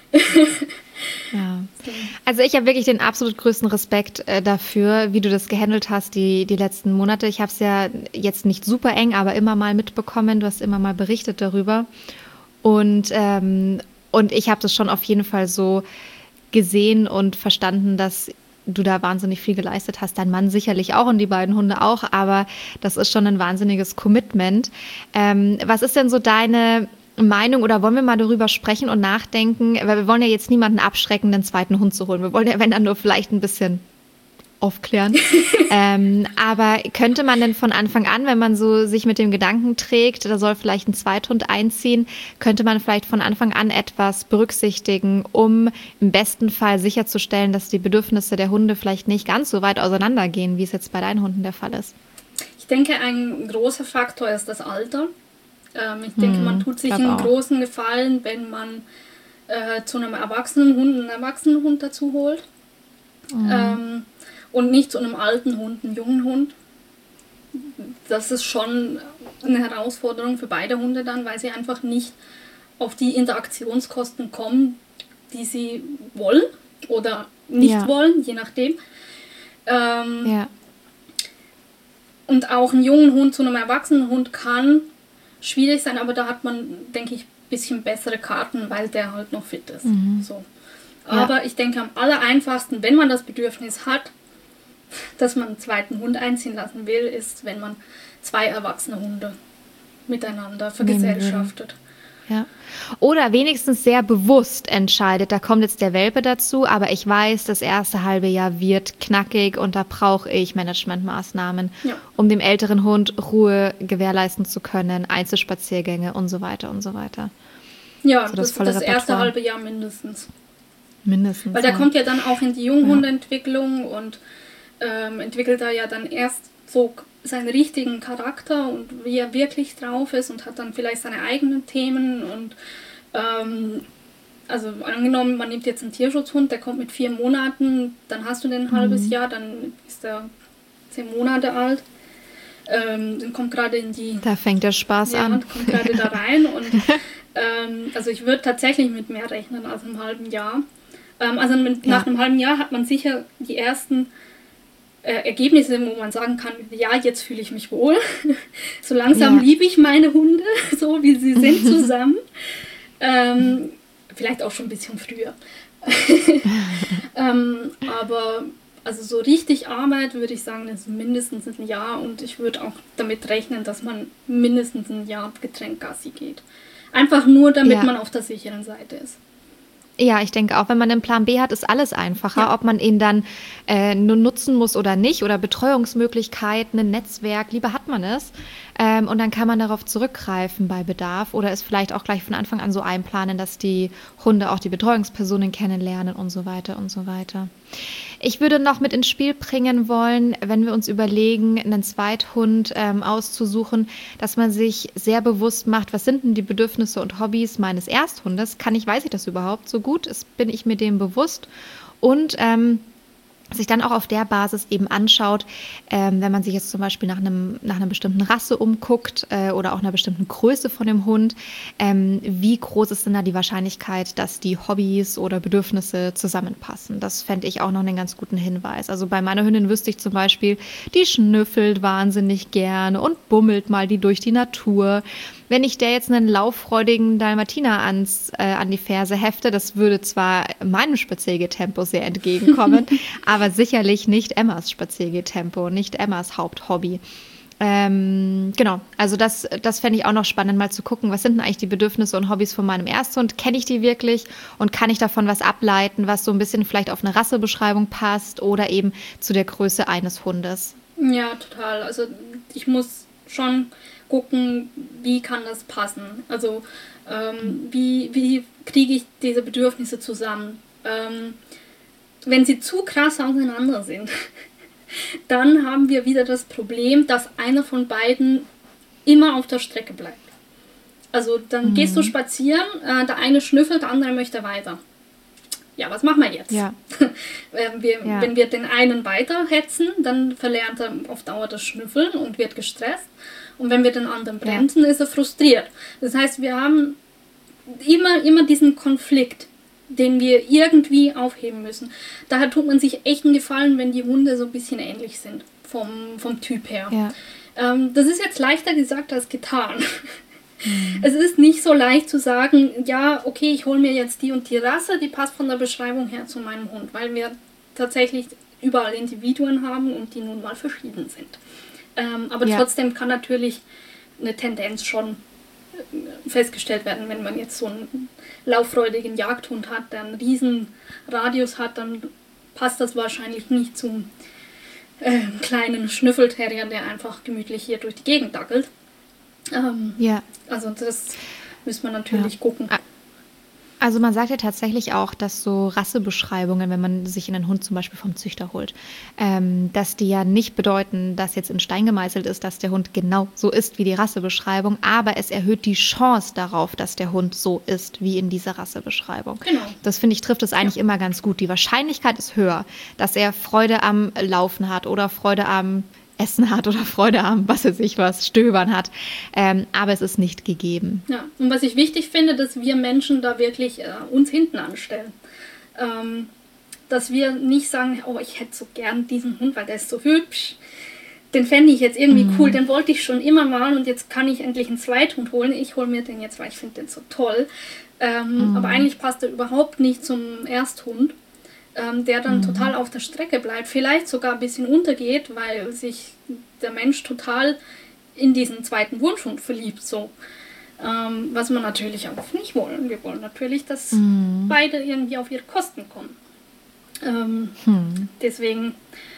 Ja. Also ich habe wirklich den absolut größten Respekt äh, dafür, wie du das gehandelt hast die, die letzten Monate. Ich habe es ja jetzt nicht super eng, aber immer mal mitbekommen. Du hast immer mal berichtet darüber. Und, ähm, und ich habe das schon auf jeden Fall so gesehen und verstanden, dass du da wahnsinnig viel geleistet hast. Dein Mann sicherlich auch und die beiden Hunde auch, aber das ist schon ein wahnsinniges Commitment. Ähm, was ist denn so deine Meinung oder wollen wir mal darüber sprechen und nachdenken, weil wir wollen ja jetzt niemanden abschrecken, den zweiten Hund zu holen. Wir wollen ja, wenn dann nur vielleicht ein bisschen aufklären. ähm, aber könnte man denn von Anfang an, wenn man so sich mit dem Gedanken trägt, da soll vielleicht ein Zweithund einziehen, könnte man vielleicht von Anfang an etwas berücksichtigen, um im besten Fall sicherzustellen, dass die Bedürfnisse der Hunde vielleicht nicht ganz so weit auseinandergehen, wie es jetzt bei deinen Hunden der Fall ist? Ich denke, ein großer Faktor ist das Alter. Ähm, ich denke, hm, man tut sich einen auch. großen Gefallen, wenn man äh, zu einem erwachsenen Hund einen erwachsenen Hund dazu holt. Hm. Ähm, und nicht zu einem alten Hund, einen jungen Hund. Das ist schon eine Herausforderung für beide Hunde dann, weil sie einfach nicht auf die Interaktionskosten kommen, die sie wollen oder nicht ja. wollen, je nachdem. Ähm, ja. Und auch einen jungen Hund zu einem erwachsenen Hund kann schwierig sein, aber da hat man, denke ich, ein bisschen bessere Karten, weil der halt noch fit ist. Mhm. So. Aber ja. ich denke, am aller einfachsten, wenn man das Bedürfnis hat, dass man einen zweiten Hund einziehen lassen will, ist, wenn man zwei erwachsene Hunde miteinander vergesellschaftet. Ja. Oder wenigstens sehr bewusst entscheidet, da kommt jetzt der Welpe dazu, aber ich weiß, das erste halbe Jahr wird knackig und da brauche ich Managementmaßnahmen, ja. um dem älteren Hund Ruhe gewährleisten zu können, Einzelspaziergänge und so weiter und so weiter. Ja, so das, das, das erste halbe Jahr mindestens. Mindestens. Weil der ja. kommt ja dann auch in die Junghundeentwicklung und ähm, entwickelt da ja dann erst so seinen richtigen Charakter und wie er wirklich drauf ist und hat dann vielleicht seine eigenen Themen und ähm, also angenommen, man nimmt jetzt einen Tierschutzhund, der kommt mit vier Monaten, dann hast du den ein halbes Mhm. Jahr, dann ist er zehn Monate alt, ähm, dann kommt gerade in die, Da fängt der Spaß ja, an. kommt gerade da rein und ähm, also ich würde tatsächlich mit mehr rechnen als einem halben Jahr. Ähm, also mit, Ja. nach einem halben Jahr hat man sicher die ersten äh, Ergebnisse, wo man sagen kann, ja, jetzt fühle ich mich wohl. So langsam Ja. liebe ich meine Hunde, so wie sie sind zusammen. ähm, vielleicht auch schon ein bisschen früher. ähm, aber also so richtig Arbeit würde ich sagen, ist mindestens ein Jahr und ich würde auch damit rechnen, dass man mindestens ein Jahr getrennt Gassi geht. Einfach nur, damit Ja. man auf der sicheren Seite ist. Ja, ich denke auch, wenn man einen Plan B hat, ist alles einfacher. Ja. Ob man ihn dann äh, nur nutzen muss oder nicht oder Betreuungsmöglichkeiten, ein Netzwerk, lieber hat man es. Ähm, und dann kann man darauf zurückgreifen bei Bedarf oder es vielleicht auch gleich von Anfang an so einplanen, dass die Hunde auch die Betreuungspersonen kennenlernen und so weiter und so weiter. Ich würde noch mit ins Spiel bringen wollen, wenn wir uns überlegen, einen Zweithund ähm, auszusuchen, dass man sich sehr bewusst macht, was sind denn die Bedürfnisse und Hobbys meines Ersthundes? Kann ich, weiß ich das überhaupt so gut? Ist, bin ich mir dem bewusst? Und ähm, sich dann auch auf der Basis eben anschaut, ähm, wenn man sich jetzt zum Beispiel nach, einem, nach einer bestimmten Rasse umguckt äh, oder auch einer bestimmten Größe von dem Hund, ähm, wie groß ist denn da die Wahrscheinlichkeit, dass die Hobbys oder Bedürfnisse zusammenpassen? Das fände ich auch noch einen ganz guten Hinweis. Also bei meiner Hündin wüsste ich zum Beispiel, die schnüffelt wahnsinnig gerne und bummelt mal die durch die Natur. Wenn ich der jetzt einen lauffreudigen Dalmatiner ans, äh, an die Ferse hefte, das würde zwar meinem Spaziergehtempo sehr entgegenkommen, aber sicherlich nicht Emmas Spaziergehtempo, nicht Emmas Haupthobby. Ähm, genau, also das, das fände ich auch noch spannend, mal zu gucken, was sind denn eigentlich die Bedürfnisse und Hobbys von meinem Ersthund? Kenne ich die wirklich und kann ich davon was ableiten, was so ein bisschen vielleicht auf eine Rassebeschreibung passt oder eben zu der Größe eines Hundes? Ja, total. Also ich muss schon gucken, wie kann das passen. Also ähm, wie, wie kriege ich diese Bedürfnisse zusammen. Ähm, wenn sie zu krass auseinander sind, dann haben wir wieder das Problem, dass einer von beiden immer auf der Strecke bleibt. Also dann mhm. gehst du spazieren, äh, der eine schnüffelt, der andere möchte weiter. Ja, was machen wir jetzt? Ja. wir, ja. Wenn wir den einen weiterhetzen, dann verlernt er auf Dauer das Schnüffeln und wird gestresst. Und wenn wir den anderen bremsen, ja. ist er frustriert. Das heißt, wir haben immer, immer diesen Konflikt, den wir irgendwie aufheben müssen. Daher tut man sich echt einen Gefallen, wenn die Hunde so ein bisschen ähnlich sind, vom, vom Typ her. Ja. Ähm, das ist jetzt leichter gesagt als getan. Mhm. Es ist nicht so leicht zu sagen, ja, okay, ich hole mir jetzt die und die Rasse, die passt von der Beschreibung her zu meinem Hund, weil wir tatsächlich überall Individuen haben und die nun mal verschieden sind. Ähm, aber ja. trotzdem kann natürlich eine Tendenz schon festgestellt werden, wenn man jetzt so einen lauffreudigen Jagdhund hat, der einen riesen Radius hat, dann passt das wahrscheinlich nicht zum äh, kleinen Schnüffelterrier, der einfach gemütlich hier durch die Gegend dackelt. Ähm, ja. Also das müssen wir natürlich ja. gucken. Also man sagt ja tatsächlich auch, dass so Rassebeschreibungen, wenn man sich einen Hund zum Beispiel vom Züchter holt, ähm, dass die ja nicht bedeuten, dass jetzt in Stein gemeißelt ist, dass der Hund genau so ist wie die Rassebeschreibung, aber es erhöht die Chance darauf, dass der Hund so ist wie in dieser Rassebeschreibung. Genau. Das finde ich, trifft es eigentlich ja. immer ganz gut. Die Wahrscheinlichkeit ist höher, dass er Freude am Laufen hat oder Freude am Essen hat oder Freude am, was weiß ich was, Stöbern hat. Ähm, aber es ist nicht gegeben. Ja, und was ich wichtig finde, dass wir Menschen da wirklich äh, uns hinten anstellen. Ähm, dass wir nicht sagen, oh, ich hätte so gern diesen Hund, weil der ist so hübsch. Den fände ich jetzt irgendwie mhm. cool, den wollte ich schon immer mal und jetzt kann ich endlich einen Zweithund holen. Ich hole mir den jetzt, weil ich finde den so toll. Ähm, mhm. Aber eigentlich passt er überhaupt nicht zum Ersthund. Ähm, der dann mhm. total auf der Strecke bleibt, vielleicht sogar ein bisschen untergeht, weil sich der Mensch total in diesen zweiten Wunschhund verliebt, so. Ähm, was wir natürlich auch nicht wollen. Wir wollen natürlich, dass mhm. beide irgendwie auf ihre Kosten kommen. Ähm, mhm. Deswegen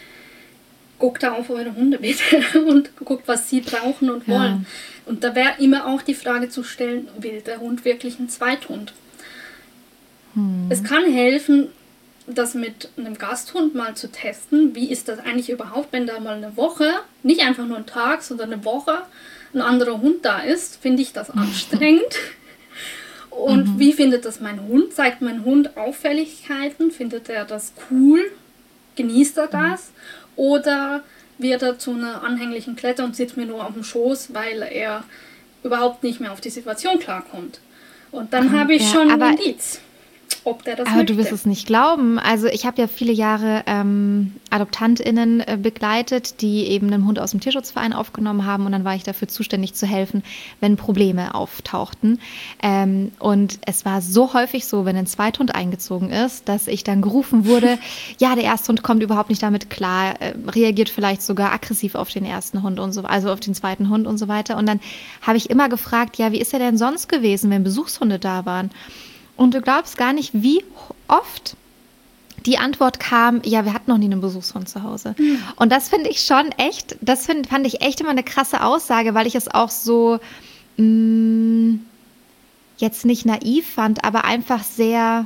guckt da auf eure Hunde bitte und guckt, was sie brauchen und wollen. Ja. Und da wäre immer auch die Frage zu stellen, will der Hund wirklich einen Zweithund? Mhm. Es kann helfen, das mit einem Gasthund mal zu testen. Wie ist das eigentlich überhaupt, wenn da mal eine Woche, nicht einfach nur ein Tag, sondern eine Woche, ein anderer Hund da ist? Finde ich das anstrengend? Und mhm. wie findet das mein Hund? Zeigt mein Hund Auffälligkeiten? Findet er das cool? Genießt er das? Mhm. Oder wird er zu einer anhänglichen Klette und sitzt mir nur auf dem Schoß, weil er überhaupt nicht mehr auf die Situation klarkommt? Und dann mhm, habe ich ja, schon ein Indiz, ob der das Aber möchte. Du wirst es nicht glauben. Also ich habe ja viele Jahre ähm, AdoptantInnen äh, begleitet, die eben einen Hund aus dem Tierschutzverein aufgenommen haben und dann war ich dafür zuständig zu helfen, wenn Probleme auftauchten. Ähm, und es war so häufig so, wenn ein Zweithund eingezogen ist, dass ich dann gerufen wurde, ja, der Ersthund kommt überhaupt nicht damit klar, äh, reagiert vielleicht sogar aggressiv auf den ersten Hund und so, also auf den zweiten Hund und so weiter. Und dann habe ich immer gefragt, ja, wie ist er denn sonst gewesen, wenn Besuchshunde da waren? Und du glaubst gar nicht, wie oft die Antwort kam, ja, wir hatten noch nie einen Besuchshund zu Hause. Mhm. Und das finde ich schon echt, das find, fand ich echt immer eine krasse Aussage, weil ich es auch so mh, jetzt nicht naiv fand, aber einfach sehr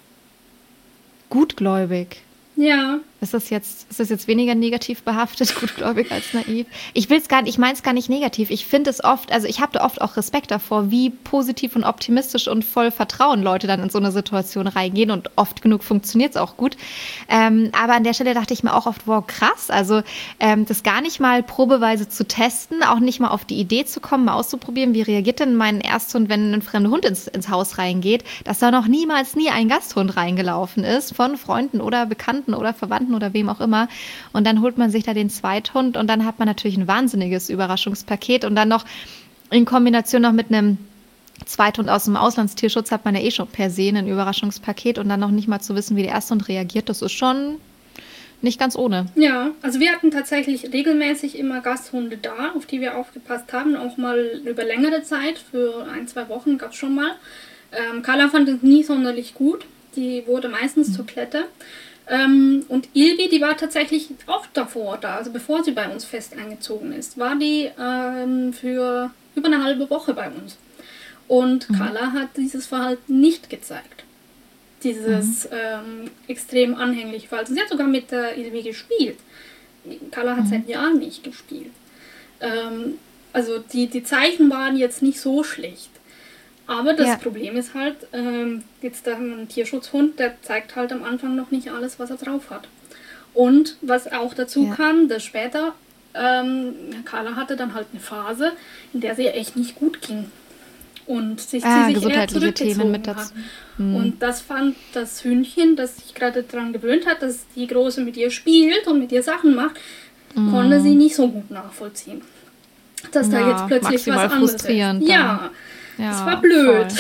gutgläubig. Ja. Ist das jetzt, ist das jetzt weniger negativ behaftet, gutgläubig als naiv? Ich will es gar nicht, ich meine es gar nicht negativ. Ich finde es oft, also ich habe da oft auch Respekt davor, wie positiv und optimistisch und voll Vertrauen Leute dann in so eine Situation reingehen und oft genug funktioniert es auch gut. Ähm, aber an der Stelle dachte ich mir auch oft, wow, krass, also ähm, das gar nicht mal probeweise zu testen, auch nicht mal auf die Idee zu kommen, mal auszuprobieren, wie reagiert denn mein Ersthund, wenn ein fremder Hund ins, ins Haus reingeht, dass da noch niemals nie ein Gasthund reingelaufen ist von Freunden oder Bekannten oder Verwandten oder wem auch immer. Und dann holt man sich da den Zweithund und dann hat man natürlich ein wahnsinniges Überraschungspaket und dann noch in Kombination noch mit einem Zweithund aus dem Auslandstierschutz hat man ja eh schon per se ein Überraschungspaket und dann noch nicht mal zu wissen, wie der Ersthund reagiert, das ist schon nicht ganz ohne. Ja, also wir hatten tatsächlich regelmäßig immer Gasthunde da, auf die wir aufgepasst haben, auch mal über längere Zeit, für ein, zwei Wochen gab es schon mal. Ähm, Carla fand es nie sonderlich gut, die wurde meistens mhm. zur Klette. Ähm, und Ilvi, die war tatsächlich auch davor da, also bevor sie bei uns fest eingezogen ist, war die ähm, für über eine halbe Woche bei uns. Und mhm. Carla hat dieses Verhalten nicht gezeigt. Dieses mhm. ähm, extrem anhängliche Verhalten. Sie hat sogar mit der Ilvi gespielt. Carla hat mhm. seit Jahren nicht gespielt. Ähm, also die, die Zeichen waren jetzt nicht so schlecht. Aber das ja. Problem ist halt, ähm, jetzt da ein Tierschutzhund, der zeigt halt am Anfang noch nicht alles, was er drauf hat. Und was auch dazu ja. kam, dass später, ähm, Carla hatte dann halt eine Phase, in der sie echt nicht gut ging. Und sich, ah, sie sich eher zurückgezogen mit hat. Hm. Und das fand das Hündchen, das sich gerade daran gewöhnt hat, dass die Große mit ihr spielt und mit ihr Sachen macht, hm. konnte sie nicht so gut nachvollziehen. Dass ja, da jetzt plötzlich was anderes ist. Ja. Ja, das war blöd.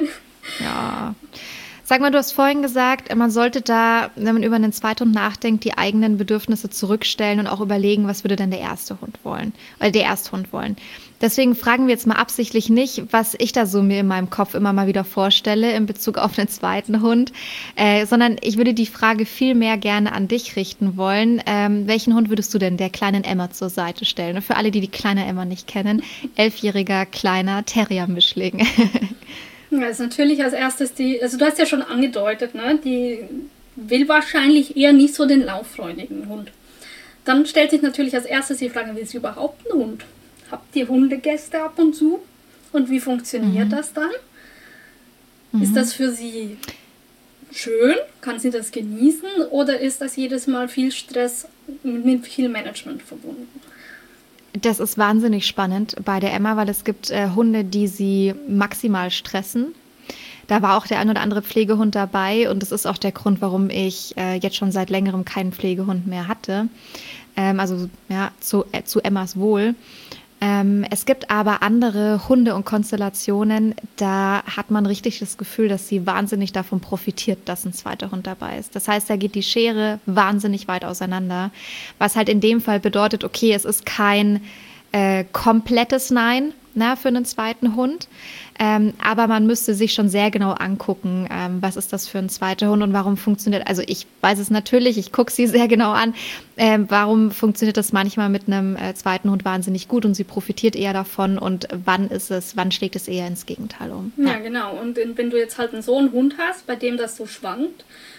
Ja. Sag mal, du hast vorhin gesagt, man sollte da, wenn man über einen Zweithund nachdenkt, die eigenen Bedürfnisse zurückstellen und auch überlegen, was würde denn der erste Hund wollen, oder der Ersthund wollen. Deswegen fragen wir jetzt mal absichtlich nicht, was ich da so mir in meinem Kopf immer mal wieder vorstelle in Bezug auf einen zweiten Hund, äh, sondern ich würde die Frage viel mehr gerne an dich richten wollen. Ähm, welchen Hund würdest du denn der kleinen Emma zur Seite stellen? Und für alle, die die kleine Emma nicht kennen, elfjähriger kleiner Terrier-Mischling. Ja, ist natürlich als erstes die, also du hast ja schon angedeutet, ne, die will wahrscheinlich eher nicht so den lauffreudigen Hund. Dann stellt sich natürlich als erstes die Frage, will sie überhaupt einen Hund? Habt ihr Hundegäste ab und zu? Und wie funktioniert mhm. das dann? Mhm. Ist das für sie schön? Kann sie das genießen? Oder ist das jedes Mal viel Stress mit viel Management verbunden? Das ist wahnsinnig spannend bei der Emma, weil es gibt äh, Hunde, die sie maximal stressen. Da war auch der ein oder andere Pflegehund dabei und das ist auch der Grund, warum ich äh, jetzt schon seit längerem keinen Pflegehund mehr hatte. Ähm, also ja, zu, äh, zu Emmas Wohl. Ähm, es gibt aber andere Hunde und Konstellationen, da hat man richtig das Gefühl, dass sie wahnsinnig davon profitiert, dass ein zweiter Hund dabei ist. Das heißt, da geht die Schere wahnsinnig weit auseinander, was halt in dem Fall bedeutet, okay, es ist kein äh, komplettes Nein, na, für einen zweiten Hund, ähm, aber man müsste sich schon sehr genau angucken, ähm, was ist das für ein zweiter Hund und warum funktioniert, also ich weiß es natürlich, ich gucke sie sehr genau an, ähm, warum funktioniert das manchmal mit einem äh, zweiten Hund wahnsinnig gut und sie profitiert eher davon und wann ist es, wann schlägt es eher ins Gegenteil um. Ja, ja genau, und wenn du jetzt halt so einen Hund hast, bei dem das so schwankt,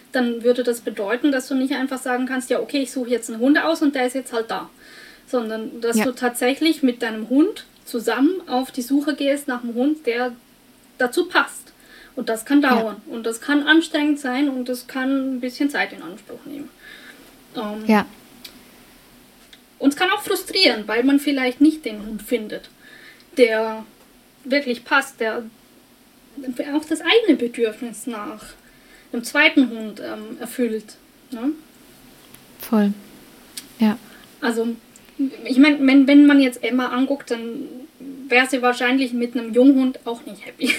dann würde das bedeuten, dass du nicht einfach sagen kannst, ja okay, ich suche jetzt einen Hund aus und der ist jetzt halt da. Sondern dass ja. du tatsächlich mit deinem Hund zusammen auf die Suche gehst nach einem Hund, der dazu passt. Und das kann dauern. Ja. Und das kann anstrengend sein und das kann ein bisschen Zeit in Anspruch nehmen. Ähm, ja. Und es kann auch frustrieren, weil man vielleicht nicht den Hund findet, der wirklich passt, der auch das eigene Bedürfnis nach einem zweiten Hund ähm, erfüllt. Ne? Voll. Ja. Also, ich meine, wenn, wenn man jetzt Emma anguckt, dann wäre sie wahrscheinlich mit einem Junghund auch nicht happy.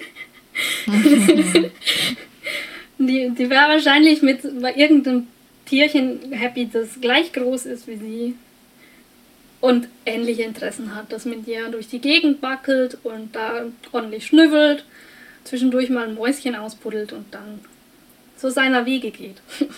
die die wäre wahrscheinlich mit bei irgendeinem Tierchen happy, das gleich groß ist wie sie und ähnliche Interessen hat, das mit ihr durch die Gegend wackelt und da ordentlich schnüffelt, zwischendurch mal ein Mäuschen ausbuddelt und dann so seiner Wege geht.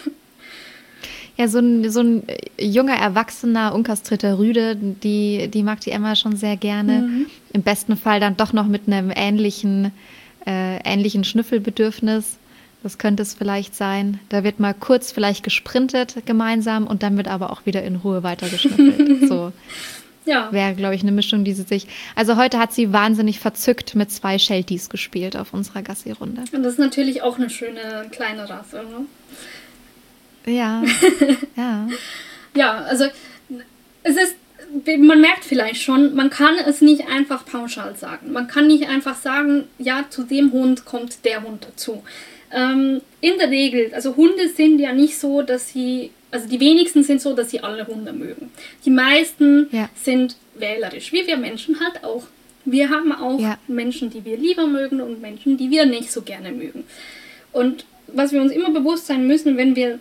Ja, so ein, so ein junger, erwachsener, unkastrierter Rüde, die, die mag die Emma schon sehr gerne. Mhm. Im besten Fall dann doch noch mit einem ähnlichen, äh, ähnlichen Schnüffelbedürfnis. Das könnte es vielleicht sein. Da wird mal kurz vielleicht gesprintet gemeinsam und dann wird aber auch wieder in Ruhe weitergeschnüffelt. So ja. Wäre, glaube ich, eine Mischung, die sie sich... Also heute hat sie wahnsinnig verzückt mit zwei Shelties gespielt auf unserer Gassi-Runde. Und das ist natürlich auch eine schöne kleine Rasse, ne? Ja, ja. Ja, also es ist, man merkt vielleicht schon, man kann es nicht einfach pauschal sagen. Man kann nicht einfach sagen, ja, zu dem Hund kommt der Hund dazu. Ähm, in der Regel, also Hunde sind ja nicht so, dass sie, also die wenigsten sind so, dass sie alle Hunde mögen. Die meisten ja. sind wählerisch, wie wir Menschen halt auch. Wir haben auch ja. Menschen, die wir lieber mögen und Menschen, die wir nicht so gerne mögen. Und was wir uns immer bewusst sein müssen, wenn wir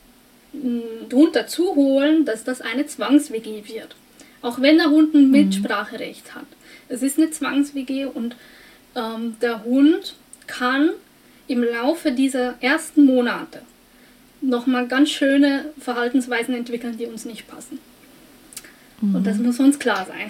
einen Hund dazu holen, dass das eine Zwangs-W G wird. Auch wenn der Hund ein Mitspracherecht hat. Es ist eine Zwangs-W G und ähm, der Hund kann im Laufe dieser ersten Monate nochmal ganz schöne Verhaltensweisen entwickeln, die uns nicht passen. Mhm. Und das muss uns klar sein.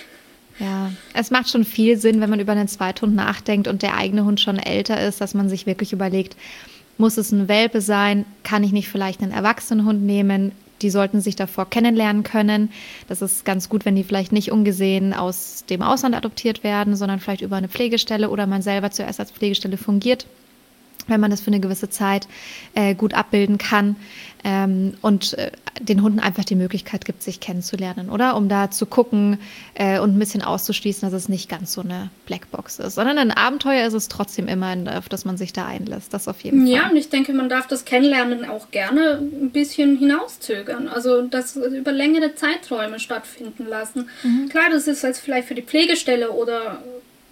Ja, es macht schon viel Sinn, wenn man über einen Zweithund nachdenkt und der eigene Hund schon älter ist, dass man sich wirklich überlegt, muss es ein Welpe sein? Kann ich nicht vielleicht einen Erwachsenenhund nehmen? Die sollten sich davor kennenlernen können. Das ist ganz gut, wenn die vielleicht nicht ungesehen aus dem Ausland adoptiert werden, sondern vielleicht über eine Pflegestelle oder man selber zuerst als Pflegestelle fungiert, wenn man das für eine gewisse Zeit äh, gut abbilden kann ähm, und äh, den Hunden einfach die Möglichkeit gibt, sich kennenzulernen, oder? Um da zu gucken äh, und ein bisschen auszuschließen, dass es nicht ganz so eine Blackbox ist, sondern ein Abenteuer ist es trotzdem immer, auf das man sich da einlässt, das auf jeden Fall. Ja, und ich denke, man darf das Kennenlernen auch gerne ein bisschen hinauszögern, also das über längere Zeiträume stattfinden lassen. Mhm. Klar, das ist jetzt vielleicht für die Pflegestelle oder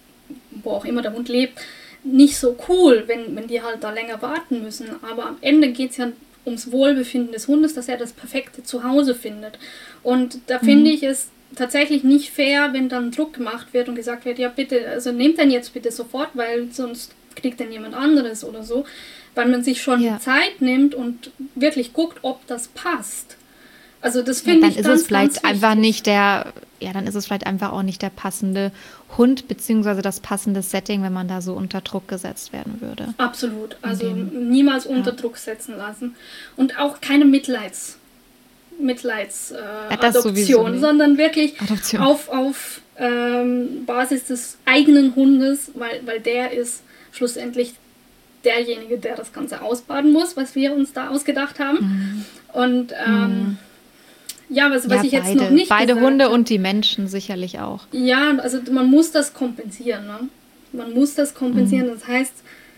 wo auch immer der Hund lebt, nicht so cool, wenn, wenn die halt da länger warten müssen. Aber am Ende geht es ja ums Wohlbefinden des Hundes, dass er das perfekte Zuhause findet. Und da mhm. finde ich es tatsächlich nicht fair, wenn dann Druck gemacht wird und gesagt wird, ja bitte, also nehmt den jetzt bitte sofort, weil sonst kriegt dann jemand anderes oder so. Weil man sich schon ja. die Zeit nimmt und wirklich guckt, ob das passt. Also das finde ja, ich dann ganz, ist es vielleicht ganz einfach wichtig. nicht der, ja, dann ist es vielleicht einfach auch nicht der passende Hund, beziehungsweise das passende Setting, wenn man da so unter Druck gesetzt werden würde. Absolut. Also dem, niemals unter ja. Druck setzen lassen. Und auch keine Mitleids, Mitleids äh, ja, Adoption, sondern wirklich Adoption. auf, auf ähm, Basis des eigenen Hundes, weil, weil der ist schlussendlich derjenige, der das Ganze ausbaden muss, was wir uns da ausgedacht haben. Mhm. Und ähm, mhm. Ja, was, was ja, ich jetzt beide, noch nicht beide gesagt Hunde habe. Und die Menschen sicherlich auch. Ja, also man muss das kompensieren. Ne? Man muss das kompensieren. Mhm. Das heißt,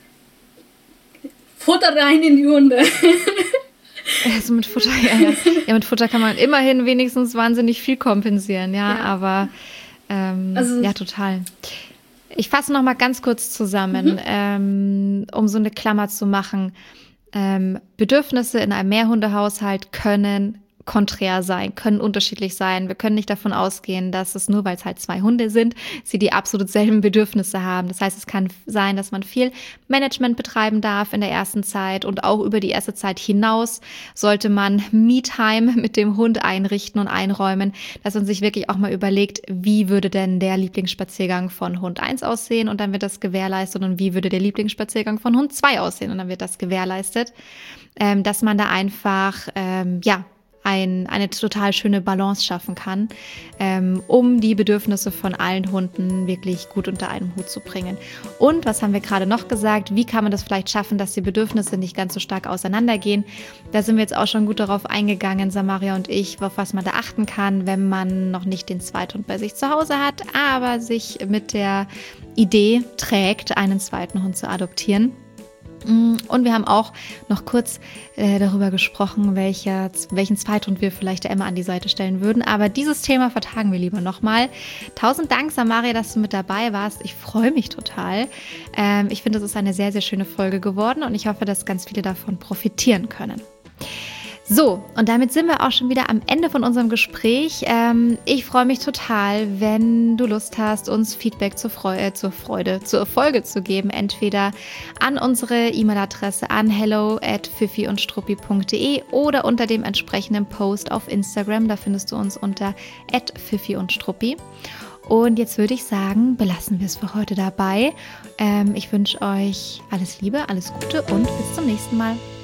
Futter rein in die Hunde. Also mit Futter, ja, ja. ja, mit Futter kann man immerhin wenigstens wahnsinnig viel kompensieren. Ja, ja. aber ähm, also, ja, total. Ich fasse noch mal ganz kurz zusammen, mhm. ähm, um so eine Klammer zu machen. Ähm, Bedürfnisse in einem Mehrhundehaushalt können konträr sein, können unterschiedlich sein. Wir können nicht davon ausgehen, dass es nur, weil es halt zwei Hunde sind, sie die absolut selben Bedürfnisse haben. Das heißt, es kann sein, dass man viel Management betreiben darf in der ersten Zeit und auch über die erste Zeit hinaus sollte man Me-Time mit dem Hund einrichten und einräumen, dass man sich wirklich auch mal überlegt, wie würde denn der Lieblingsspaziergang von Hund eins aussehen und dann wird das gewährleistet und wie würde der Lieblingsspaziergang von Hund zwei aussehen und dann wird das gewährleistet, ähm, dass man da einfach, ähm, ja, Ein, eine total schöne Balance schaffen kann, ähm, um die Bedürfnisse von allen Hunden wirklich gut unter einen Hut zu bringen. Und was haben wir gerade noch gesagt? Wie kann man das vielleicht schaffen, dass die Bedürfnisse nicht ganz so stark auseinandergehen? Da sind wir jetzt auch schon gut darauf eingegangen, Samaria und ich, auf was man da achten kann, wenn man noch nicht den Zweithund bei sich zu Hause hat, aber sich mit der Idee trägt, einen zweiten Hund zu adoptieren. Und wir haben auch noch kurz äh, darüber gesprochen, welcher, welchen Zweithund wir vielleicht der Emma an die Seite stellen würden. Aber dieses Thema vertagen wir lieber nochmal. Tausend Dank, Samaria, dass du mit dabei warst. Ich freue mich total. Ähm, ich finde, es ist eine sehr, sehr schöne Folge geworden und ich hoffe, dass ganz viele davon profitieren können. So, und damit sind wir auch schon wieder am Ende von unserem Gespräch. Ähm, ich freue mich total, wenn du Lust hast, uns Feedback zur Freude, äh, zur Freude, zur Folge zu geben. Entweder an unsere E-Mail-Adresse an hello at pfiffi und struppi punkt de oder unter dem entsprechenden Post auf Instagram. Da findest du uns unter at pfiffi und struppi. Und jetzt würde ich sagen, belassen wir es für heute dabei. Ähm, ich wünsche euch alles Liebe, alles Gute und bis zum nächsten Mal.